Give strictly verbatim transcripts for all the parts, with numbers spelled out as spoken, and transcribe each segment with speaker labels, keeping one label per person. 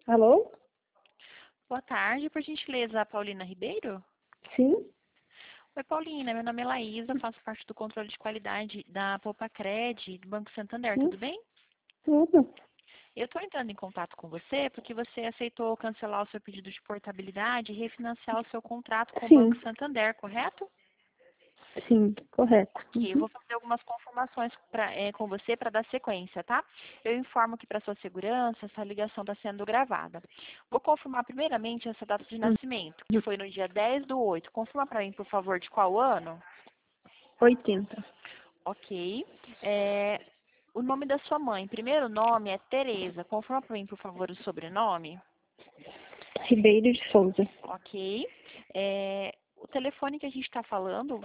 Speaker 1: Alô?
Speaker 2: Boa tarde, por gentileza, Paulina Ribeiro?
Speaker 1: Sim?
Speaker 2: Oi, Paulina, meu nome é Laísa, faço parte do controle de qualidade da Poupa-Cred, do Banco Santander,
Speaker 1: Sim?
Speaker 2: tudo bem?
Speaker 1: Tudo?
Speaker 2: Eu estou entrando em contato com você porque você aceitou cancelar o seu pedido de portabilidade e refinanciar o seu contrato com o
Speaker 1: Sim.
Speaker 2: Banco Santander, correto?
Speaker 1: Sim, correto.
Speaker 2: Ok, eu
Speaker 1: Uhum.
Speaker 2: vou fazer algumas confirmações pra, é, com você para dar sequência, tá? Eu informo que para sua segurança, essa ligação está sendo gravada. Vou confirmar primeiramente essa data de nascimento, que
Speaker 1: Uhum.
Speaker 2: foi no dia dez do oito. Confirma para mim, por favor, de qual ano?
Speaker 1: oitenta.
Speaker 2: Ok. É, o nome da sua mãe, primeiro nome é Tereza. Confirma para mim, por favor, o sobrenome.
Speaker 1: Ribeiro de Souza.
Speaker 2: Ok. É, o telefone que a gente está falando,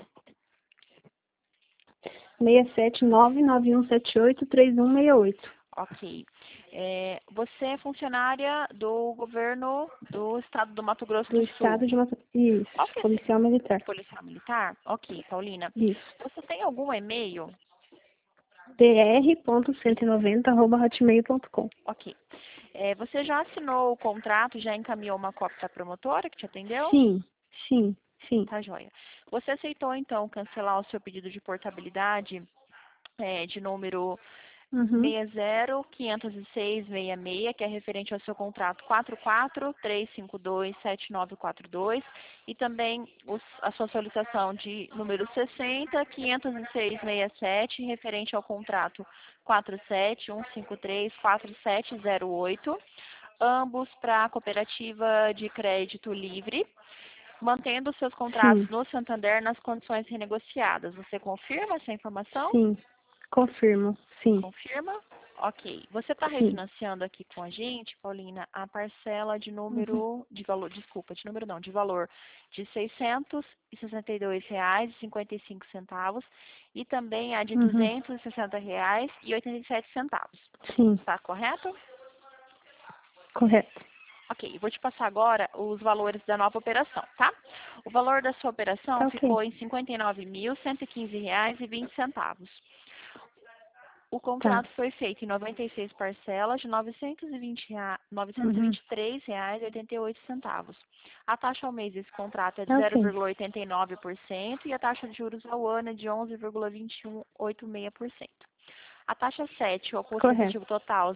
Speaker 1: seis sete nove nove um sete oito três um seis oito.
Speaker 2: ok. É, você é funcionária do governo do estado do Mato Grosso
Speaker 1: Do
Speaker 2: do Sul.
Speaker 1: estado de Mato... Isso.
Speaker 2: Qual que é esse
Speaker 1: Policial militar.
Speaker 2: policial militar? Ok, Paulina.
Speaker 1: Isso.
Speaker 2: Você tem algum e-mail?
Speaker 1: dr ponto cento e noventa arroba hotmail ponto com.
Speaker 2: Ok. É, você já assinou o contrato, já encaminhou uma cópia da promotora que te atendeu?
Speaker 1: Sim. Sim. Sim.
Speaker 2: Tá joia. Você aceitou, então, cancelar o seu pedido de portabilidade é, de número
Speaker 1: Uhum.
Speaker 2: seis zero quinhentos e seis sessenta e seis, que é referente ao seu contrato quatro quatro três cinco dois sete nove quatro dois, e também os, a sua solicitação de número sessenta quinhentos e seis sessenta e sete, referente ao contrato quatro sete um cinco três quatro sete zero oito, ambos para a cooperativa de crédito livre, mantendo seus contratos
Speaker 1: Sim.
Speaker 2: no Santander nas condições renegociadas. Você confirma essa informação?
Speaker 1: Sim. Confirmo. Sim.
Speaker 2: Confirma? Ok. Você está
Speaker 1: Sim.
Speaker 2: refinanciando aqui com a gente, Paulina, a parcela de
Speaker 1: Uhum.
Speaker 2: número, de valor, desculpa, de número não, de valor de seiscentos e sessenta e dois reais e cinquenta e cinco centavos e também a de
Speaker 1: Uhum.
Speaker 2: duzentos e sessenta reais e oitenta e sete centavos.
Speaker 1: Sim.
Speaker 2: Está correto?
Speaker 1: Correto.
Speaker 2: Ok, vou te passar agora os valores da nova operação, tá? O valor da sua operação
Speaker 1: Tá ok.
Speaker 2: ficou em cinquenta e nove mil cento e quinze reais e vinte centavos. O
Speaker 1: Tá.
Speaker 2: contrato foi feito em noventa e seis parcelas de novecentos e vinte rea- novecentos e
Speaker 1: Uhum.
Speaker 2: vinte e três reais e oitenta e oito centavos. A taxa ao mês desse contrato é de
Speaker 1: Tá
Speaker 2: zero
Speaker 1: ok.
Speaker 2: vírgula oitenta e nove por cento e a taxa de juros ao ano é de onze vírgula vinte e um oitenta e seis por cento. A taxa sete, o custo
Speaker 1: Correto.
Speaker 2: efetivo total,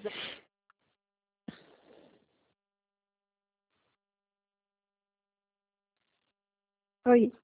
Speaker 1: Oi.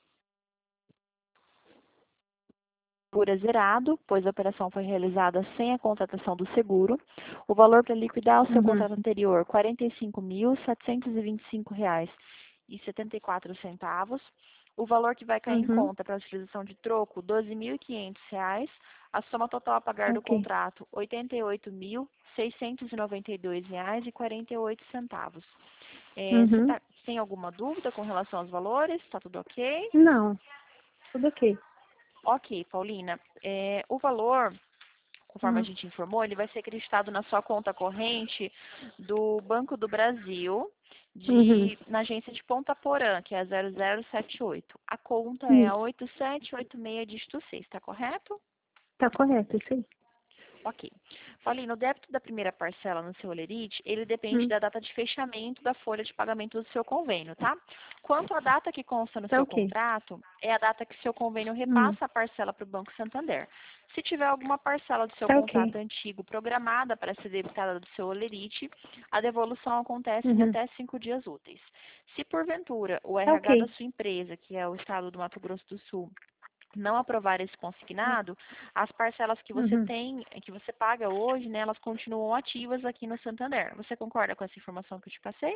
Speaker 2: seguro é zerado, pois a operação foi realizada sem a contratação do seguro. O valor para liquidar o seu
Speaker 1: Uhum.
Speaker 2: contrato anterior, quarenta e cinco mil setecentos e vinte e cinco reais e setenta e quatro centavos. O valor que vai cair em
Speaker 1: Uhum.
Speaker 2: conta para a utilização de troco, doze mil e quinhentos reais. A soma total a pagar do
Speaker 1: Ok.
Speaker 2: contrato, oitenta e oito mil seiscentos e noventa e dois reais e quarenta e oito centavos. É, você
Speaker 1: Uhum.
Speaker 2: tá, tem alguma dúvida com relação aos valores? Está tudo ok?
Speaker 1: Não, tudo ok.
Speaker 2: Ok, Paulina. É, o valor, conforme a
Speaker 1: Hum.
Speaker 2: gente informou, ele vai ser acreditado na sua conta corrente do Banco do Brasil,
Speaker 1: Uhum.
Speaker 2: de, na agência de Ponta Porã, que é a zero zero sete oito. A conta é a
Speaker 1: Isso.
Speaker 2: oito sete oito seis dígito seis, está correto?
Speaker 1: Tá correto, isso aí.
Speaker 2: Ok. Paulina, o débito da primeira parcela no seu Olerite, ele depende
Speaker 1: Hum.
Speaker 2: da data de fechamento da folha de pagamento do seu convênio, tá? Quanto à data que consta no
Speaker 1: Tá
Speaker 2: seu
Speaker 1: ok.
Speaker 2: contrato, é a data que seu convênio
Speaker 1: Hum.
Speaker 2: repassa a parcela para o Banco Santander. Se tiver alguma parcela do seu
Speaker 1: Tá ok.
Speaker 2: contrato antigo programada para ser debitada do seu Olerite, a devolução acontece em
Speaker 1: Uhum.
Speaker 2: até cinco dias úteis. Se porventura o
Speaker 1: Tá
Speaker 2: R H da
Speaker 1: ok.
Speaker 2: sua empresa, que é o Estado do Mato Grosso do Sul, não aprovar esse consignado, as parcelas que você
Speaker 1: Uhum.
Speaker 2: tem, que você paga hoje, né, elas continuam ativas aqui no Santander. Você concorda com essa informação que eu te passei?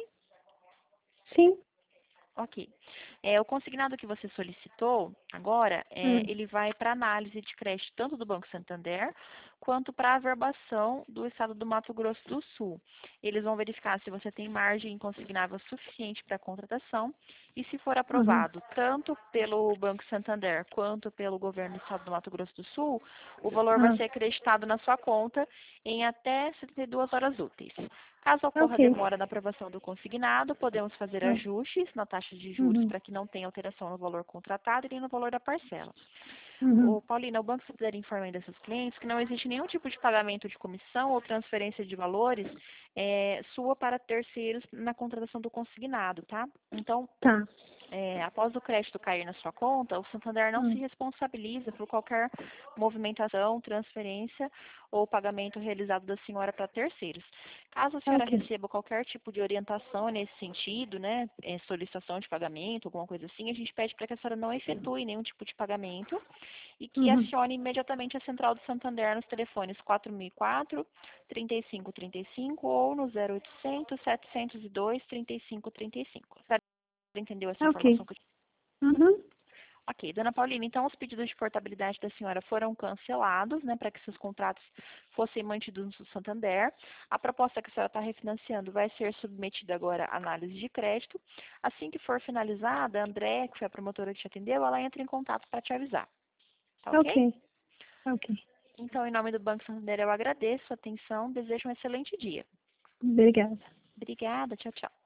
Speaker 1: Sim.
Speaker 2: Ok. É, o consignado que você solicitou, agora, é,
Speaker 1: Hum.
Speaker 2: ele vai para análise de crédito tanto do Banco Santander quanto para a averbação do Estado do Mato Grosso do Sul. Eles vão verificar se você tem margem consignável suficiente para a contratação e se for
Speaker 1: Uhum.
Speaker 2: aprovado tanto pelo Banco Santander quanto pelo governo do Estado do Mato Grosso do Sul, o valor vai
Speaker 1: Ah,
Speaker 2: ser acreditado na sua conta em até setenta e duas horas úteis. Caso
Speaker 1: tá
Speaker 2: ocorra
Speaker 1: ok.
Speaker 2: demora na aprovação do consignado, podemos fazer
Speaker 1: Ah.
Speaker 2: ajustes na taxa de juros
Speaker 1: Uhum.
Speaker 2: para que não tenha alteração no valor contratado e nem no valor da parcela.
Speaker 1: Uhum.
Speaker 2: Ô, Paulina, o Banco Santander informa ainda seus clientes que não existe nenhum tipo de pagamento de comissão ou transferência de valores é, sua para terceiros na contratação do consignado, tá? Então,
Speaker 1: Tá.
Speaker 2: é, após o crédito cair na sua conta, o Santander não se
Speaker 1: Hum.
Speaker 2: responsabiliza por qualquer movimentação, transferência ou pagamento realizado da senhora para terceiros. Caso a senhora
Speaker 1: Ok.
Speaker 2: receba qualquer tipo de orientação nesse sentido, né, é, solicitação de pagamento, alguma coisa assim, a gente pede para que a senhora não efetue nenhum tipo de pagamento e que
Speaker 1: Uhum.
Speaker 2: acione imediatamente a central do Santander nos telefones quatro mil e quatro, trinta e cinco trinta e cinco ou no zero oitocentos, setecentos e dois, trinta e cinco trinta e cinco. Entendeu essa
Speaker 1: Ok.
Speaker 2: informação que eu...
Speaker 1: Uhum.
Speaker 2: Ok, dona Paulina, então os pedidos de portabilidade da senhora foram cancelados, né, para que seus contratos fossem mantidos no Santander. A proposta que a senhora está refinanciando vai ser submetida agora à análise de crédito. Assim que for finalizada, a André, que foi a promotora que te atendeu, ela entra em contato para te avisar. Tá ok?
Speaker 1: Ok. Ok.
Speaker 2: Então, em nome do Banco Santander, eu agradeço a atenção, desejo um excelente dia.
Speaker 1: Obrigada.
Speaker 2: Obrigada, tchau, tchau.